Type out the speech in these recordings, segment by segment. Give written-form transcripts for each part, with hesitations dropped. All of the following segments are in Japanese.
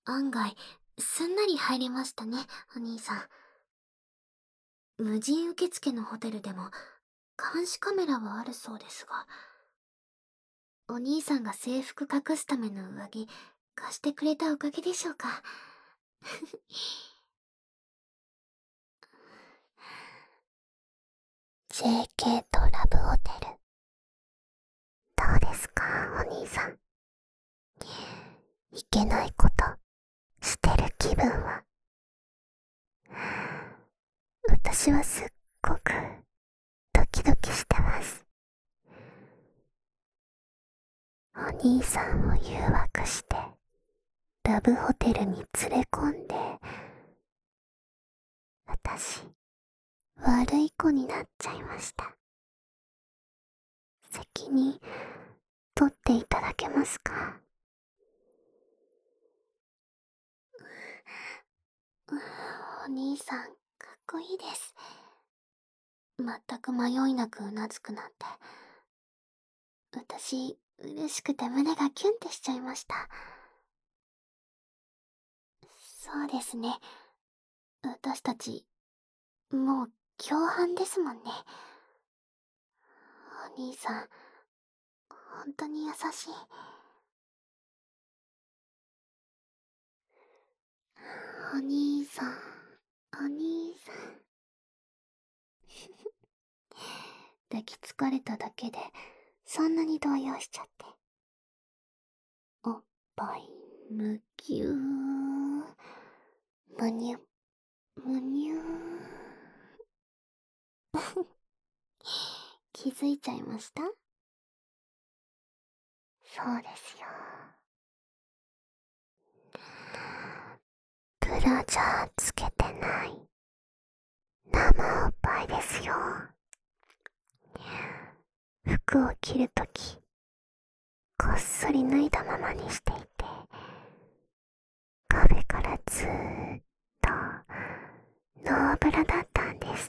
案外、すんなり入れましたね、お兄さん。無人受付のホテルでも、監視カメラはあるそうですが、お兄さんが制服隠すための上着、貸してくれたおかげでしょうか。JK とラブホテル。どうですか、お兄さん。いけないことしてる気分は。私はすっごくドキドキしてます。お兄さんを誘惑してラブホテルに連れ込んで、私悪い子になっちゃいました。責任取っていただけますか？お兄さん、かっこいいです。全く迷いなくうなずくなんて。私、嬉しくて胸がキュンってしちゃいました。そうですね。私たち、もう共犯ですもんね。お兄さん、本当に優しい。お兄さん、お兄さん。抱きつかれただけで、そんなに動揺しちゃって。おっぱい、むぎゅー。むにゅ、むにゅー。気づいちゃいました？そうですよ。ブラジャーつけてない。生おっぱいですよ。服を着るとき、こっそり脱いだままにしていて、カフェからずーっとノーブラだったんです。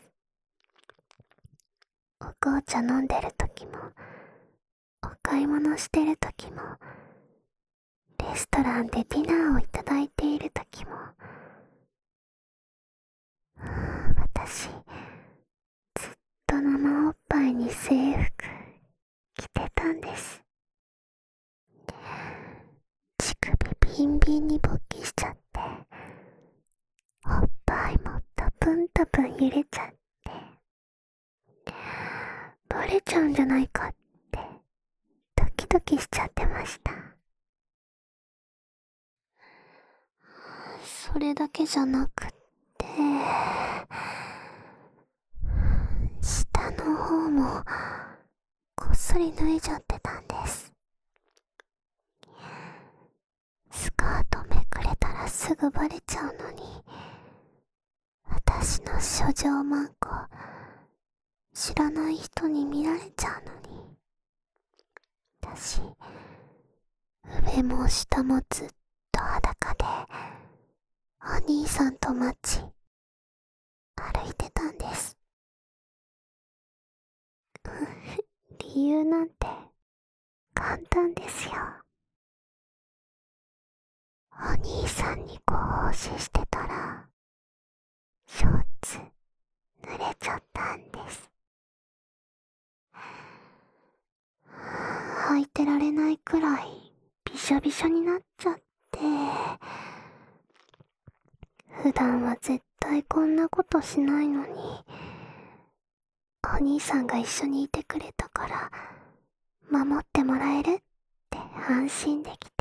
お紅茶飲んでるときも、お買い物してるときも、レストランでディナーをいただいているときも、私、ずっと生おっぱいに制服着てたんです。乳首ビンビンに勃起しちゃって、おっぱいもタプンタプン揺れちゃって、バレちゃうんじゃないかってドキドキしちゃってました。それだけじゃなくって、下の方もこっそり脱いじゃってたんです。スカートめくれたらすぐバレちゃうのに、私の処女マンコ知らない人に見られちゃうのに、私上も下もずっと裸でお兄さんと街歩いてたんです。理由なんて簡単ですよ。お兄さんにご奉仕してたらショーツ濡れちゃったんです。履いてられないくらいびしょびしょになっちゃって、普段は絶対こんなことしないのに、お兄さんが一緒にいてくれたから守ってもらえるって安心できて、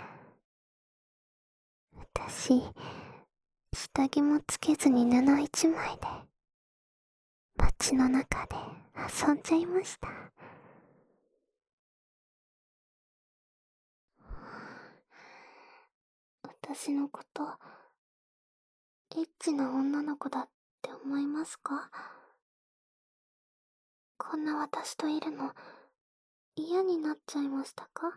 私下着もつけずに布一枚で街の中で遊んじゃいました。私のことエッチな女の子だって思いますか？こんな私といるの嫌になっちゃいましたか？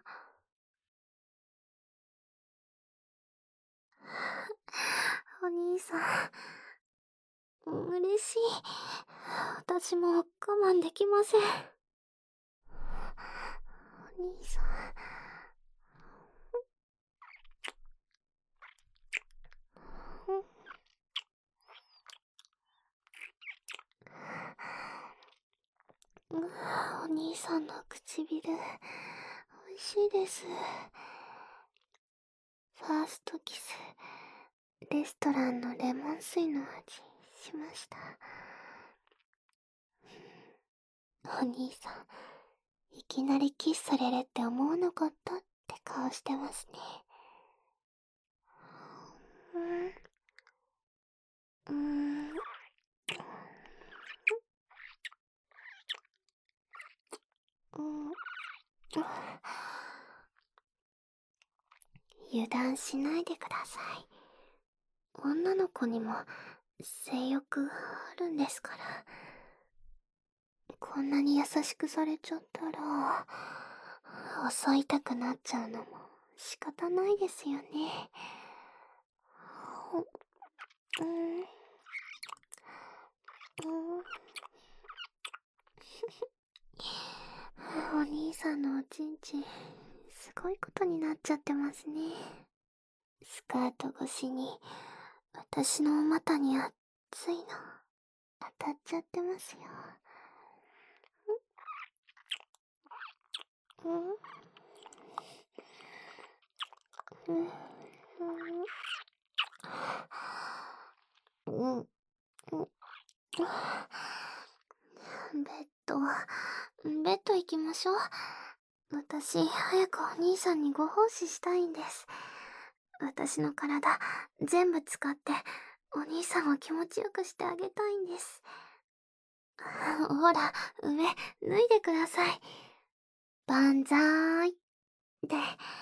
お兄さん、嬉しい。私も我慢できません。お兄さん。 唇、美味しいです。ファーストキス、レストランのレモン水の味しました。お兄さん、いきなりキスされるって思わなかったって顔してますね。うーん、うん、油断しないでください。女の子にも性欲あるんですから。こんなに優しくされちゃったら、襲いたくなっちゃうのも仕方ないですよね。うん、うん、お兄さんのおちんちん、すごいことになっちゃってますね。スカート越しに、私のお股に熱いの、当たっちゃってますよ。うん、うん、うん、うん、ベッド行きましょう。私、早くお兄さんにご奉仕したいんです。私の体、全部使って、お兄さんを気持ちよくしてあげたいんです。ほら、上、脱いでください。万歳。で、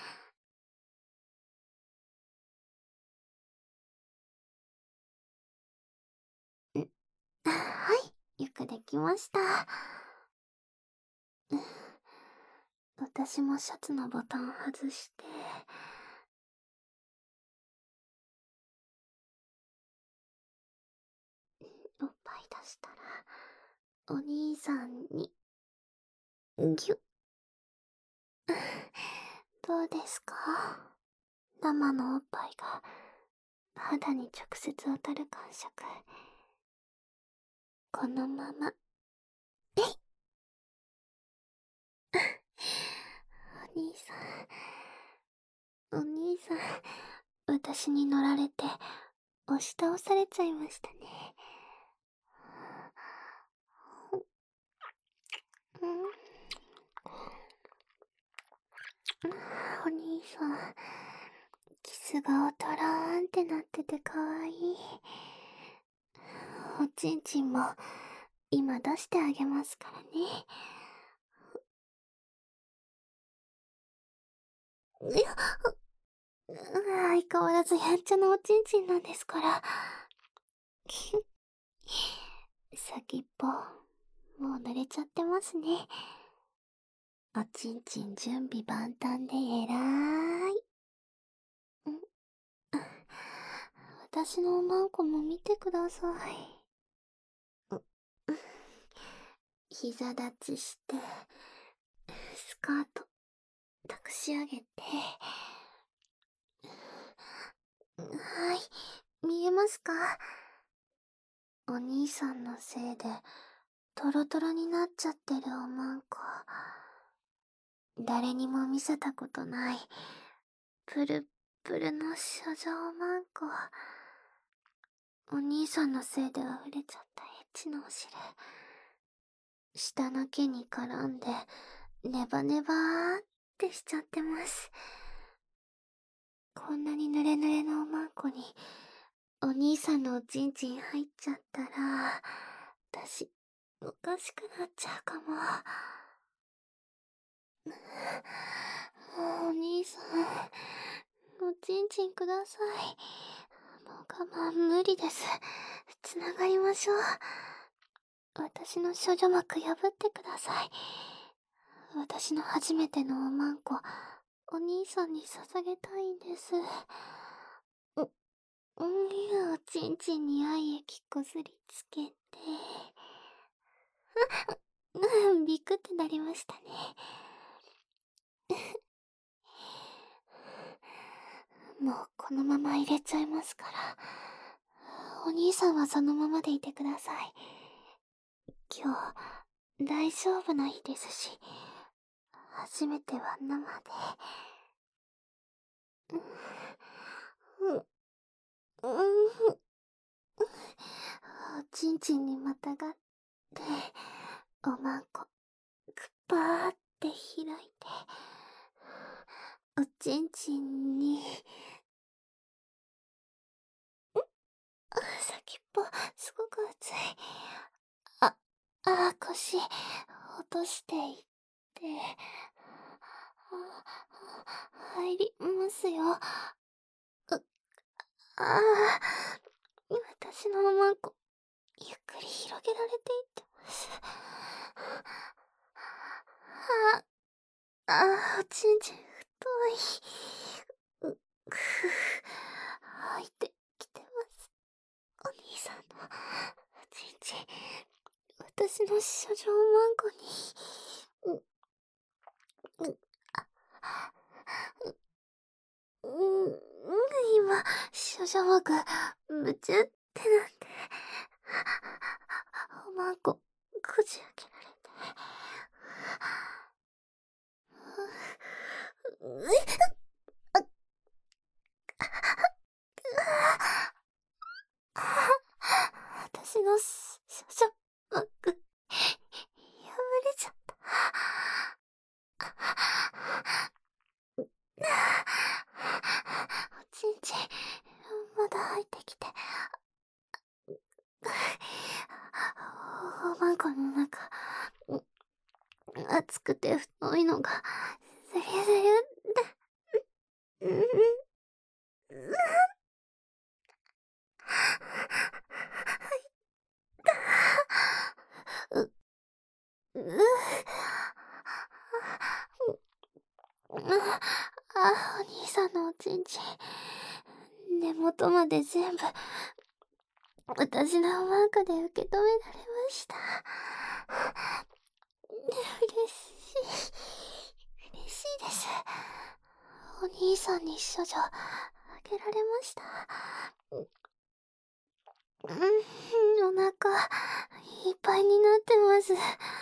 はい、よくできました。私もシャツのボタン外して、おっぱい出したら、お兄さんに、ぎゅっ。どうですか？生のおっぱいが肌に直接当たる感触。このまま、お兄さん、お兄さん、私に乗られて、押し倒されちゃいましたね。うん、お兄さん、キスがとろーんってなっててかわいい。おちんちんも今出してあげますからね。いや、相変わらずやんちゃなおちんちんなんですから。先っぽ、もう濡れちゃってますね。おちんちん準備万端でえらーい。私のおまんこも見てください。膝立ちして、スカート、託し上げて。はい、見えますか？お兄さんのせいで、トロトロになっちゃってるおまんこ。誰にも見せたことない、プルップルの処女おまんこ。お兄さんのせいで溢れちゃったエッチなお汁。下の毛に絡んで、ネバネバーってしちゃってます。こんなに濡れ濡れのおまんこに、お兄さんのおちんちん入っちゃったら、私、おかしくなっちゃうかも。お兄さん、おちんちんください。もう我慢無理です。つながりましょう。私の処女膜破ってください。私の初めてのおまんこ、お兄さんに捧げたいんです。おちんちんに愛液こすりつけて。ビクってなりましたね。もうこのまま入れちゃいますから。お兄さんはそのままでいてください。今日、大丈夫な日ですし、 初めては生で。うん、うん、おちんちんにまたがって、おまんこ、くぱーって開いて、おちんちんに、先っぽ、すごく熱い。腰、落としていって、入りますよ。私のおまんこ、ゆっくり広げられていってます。おちんちん太い。入ってきてます。お兄さんのおちんちん、私の処女おまんこに。今、処女膜、むちゅってなって、おまんこ、こじ開けられて。私の処女膜、破れちゃった。おちんちん、まだ入ってきて。おまんこの中、熱くて太いのが、ずりずりで、お兄さんのおちんちん、根元まで全部、私のおまんこで受け止められました。嬉しいです。お兄さんに処女、あげられました。お腹、いっぱいになってます。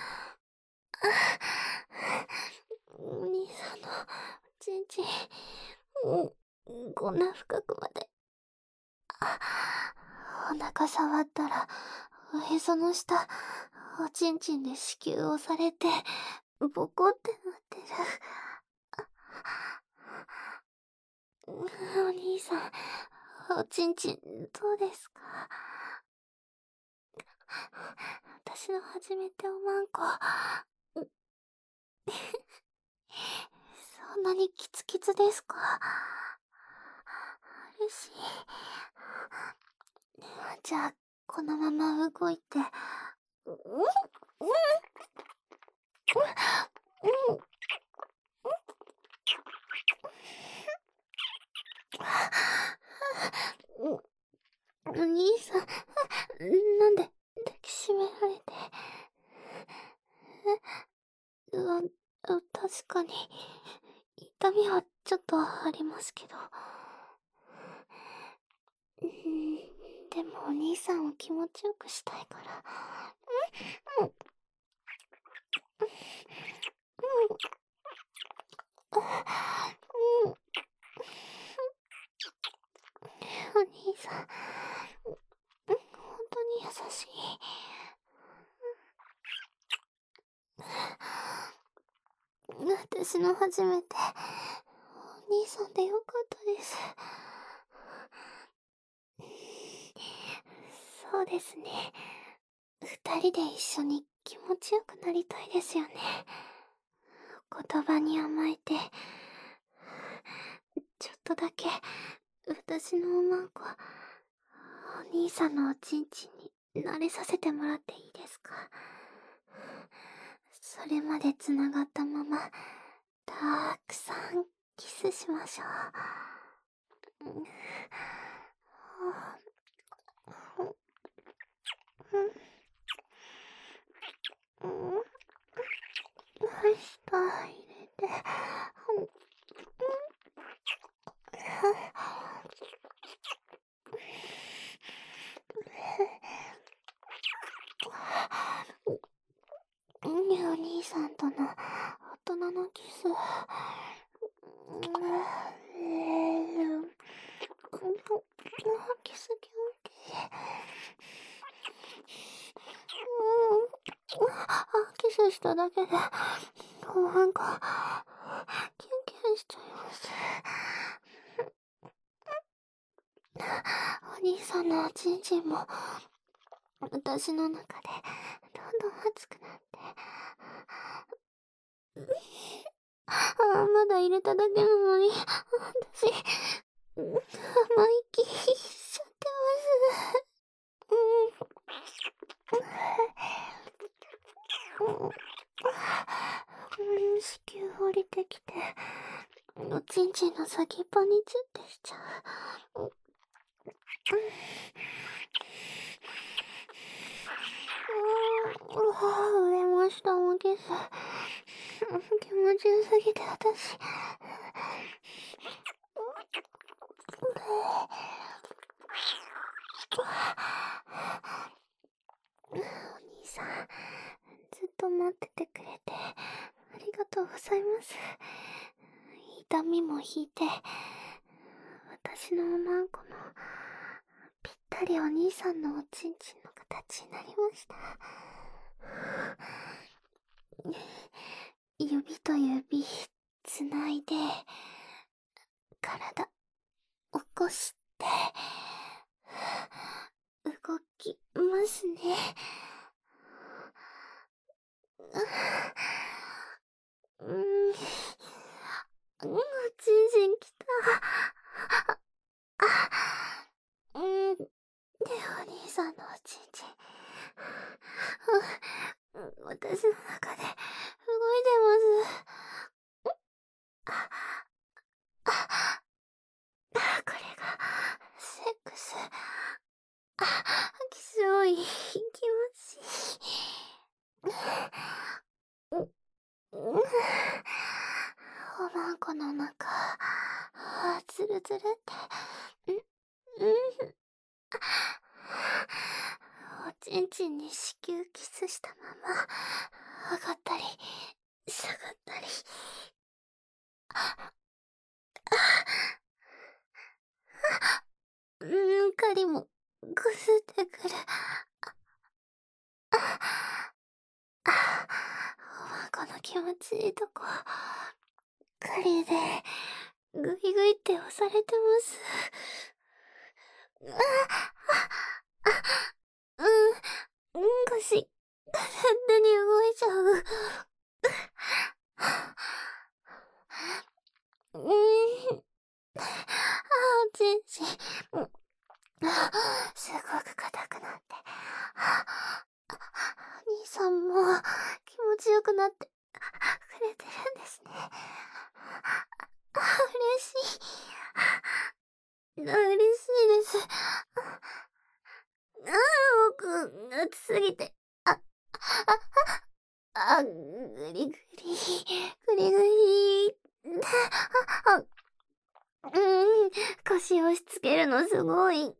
お兄さんのちんちん、こんな深くまで。お腹触ったら、おへその下、おちんちんで子宮押されて、ボコってなってる。お兄さん、おちんちん、どうですか？私の初めておまんこ。そんなにキツキツですか？嬉しい。じゃあ、このまま動いて。お兄さん、なんで抱きしめられて。確かに、痛みはちょっとありますけど。でもお兄さんを気持ちよくしたいから。お兄さん、本当に優しい。私の初めて、お兄さんでよかったです。そうですね。二人で一緒に気持ちよくなりたいですよね。言葉に甘えて、ちょっとだけ、私のおまんこ、お兄さんのおちんちんに慣れさせてもらっていいですか？それまでつながったまま、たくさんキスしましょう。舌入れて。お兄さんとの大人のキスしただけで、なんか、キュンキュンしちゃいます。お兄さんのおちんちんも、私の中で、どんどん熱くなって。まだ入れただけなのに、私、生意気しちゃってます。子宮降りてきて、おちんちんの先っぽにチュッてしちゃう。上も下もキス。気持ちよすぎて私。お兄さん、ずっと待っててくれて、ありがとうございます。痛みも引いて、私のおまんこも、ぴったりお兄さんのおちんちんの形になりました。指と指、つないで、体、起こして、動きますね。おちんちんきた。で、お兄さんのおちんちん。私の中で動いてます。これが、セックス。気象いい、気持ちいい。おまんこの中、つるつるって、おちんちんに子宮キスしたまま、上がったり、下がったり。狩りも、くすってくる。おまんこの気持ちいいとこ、狩りで、ぐいぐいって押されてます。腰、勝手に動いちゃう。おちんちん。すごく硬くなって。兄さんも気持ちよくなってくれてるんですね。嬉しい。嬉しいです。僕、熱すぎて。ぐりぐり、ぐりぐり。腰押し付けるのすごい。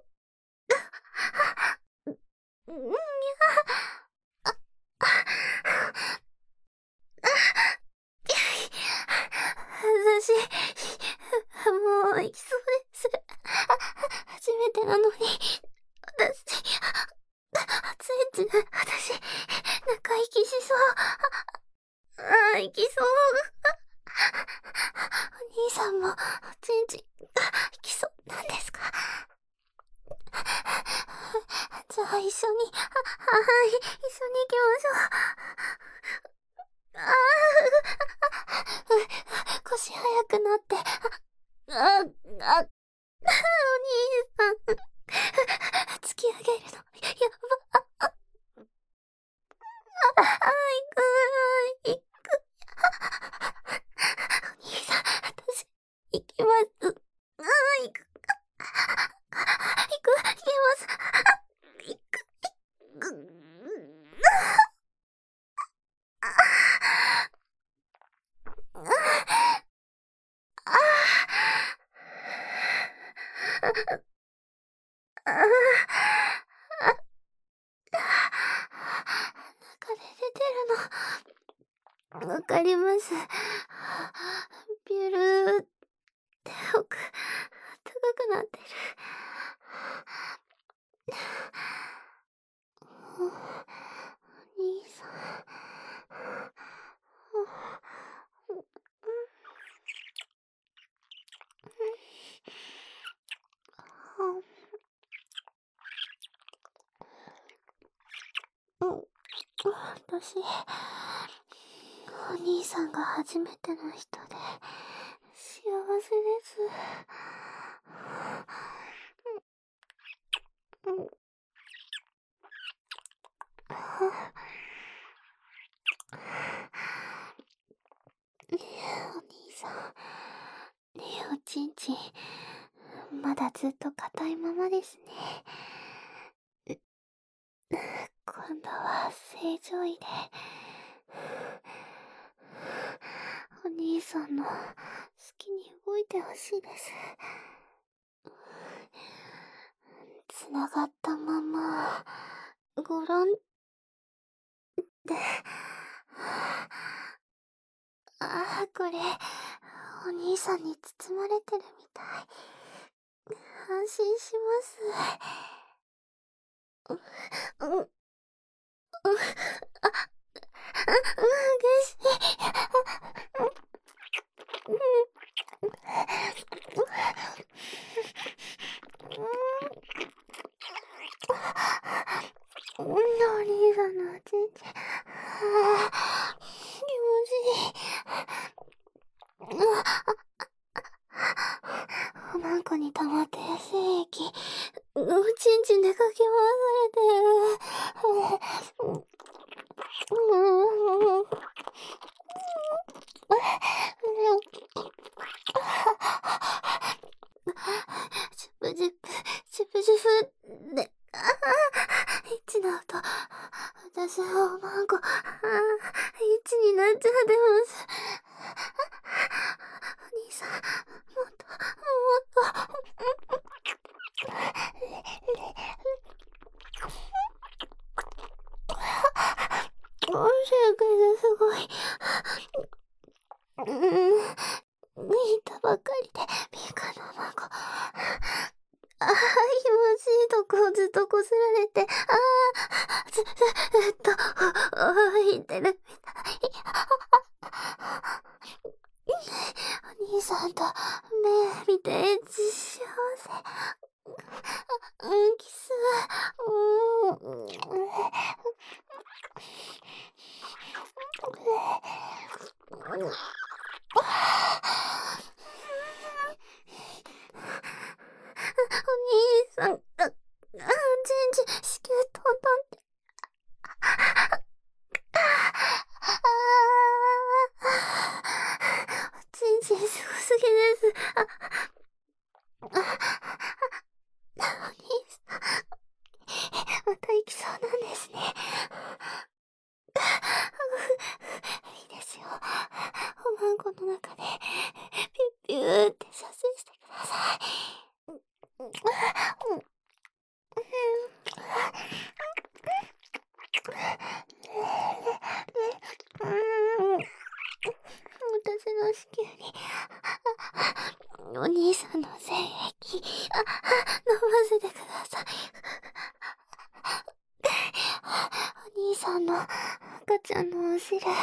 私、もう行きそうです。初めてなのに、私、ついつい、私、中息しそう。行きそう。お兄さんも、おちんちん、行きそうなんですか？じゃあ一緒に、一緒に行きましょう。腰早くなって。お兄さん。突き上げるの、やば。行く。お兄さん、私、行きます。行く。行きます。行く。中で出てるの、わかります。ビュルーって奥、高くなってる。お兄さん、 私、お兄さんが初めての人で、幸せです。ねえ、お兄さん。ねえ、おちんちん。まだずっと硬いままですね。今度は正常位で、お兄さんの好きに動いてほしいです。つながったまま、ごろんで、これ、お兄さんに包まれてるみたい。安心します。うん、うん、激しい。お兄さんのおちんちん。気持ちいい。おまんこに溜まった野生液、おちんちんでかき回されてる。ジュプジュプ、ジュプジュプで、エッチな音。私はおまんこ、エッチになっちゃってます。お兄さん、もっと、もっと。音声がすごい。言ったばっかりで、ピンクの孫。気持ちいいとこをずっとこすられて、ずっと、言ってるみたい。お兄さんと目見てエッチ幸せ。キス。お兄さんが、ちんちん、子宮トントンって。おちんちんすごすぎです。お兄さん、また行きそうなんですね。いいですよ。おまんこの中で、ピュッピューって射精してください。私の子宮に、お兄さんの精液、飲ませてください。お兄さんの赤ちゃんのお汁、私にくだ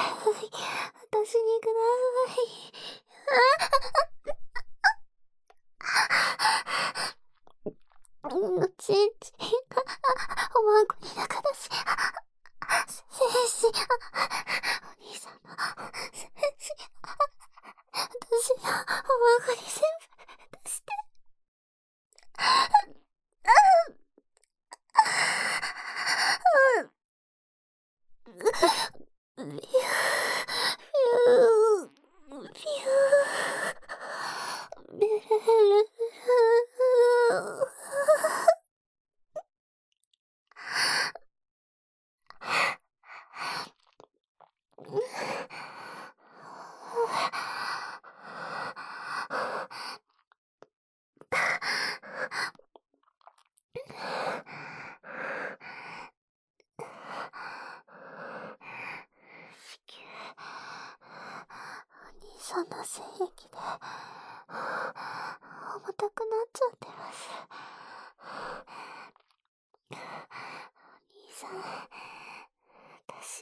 さい。おちんちんが、おまんこに中だし、精子、お兄さんの精子、私のおまんこに全部出して。ピュー、ピュー、ピュー、ルルルル。お兄さんの精液で重たくなっちゃってます。お兄さん、私、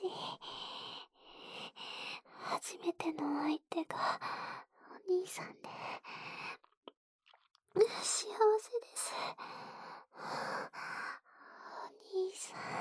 初めての相手がお兄さんで、幸せです。お兄さん。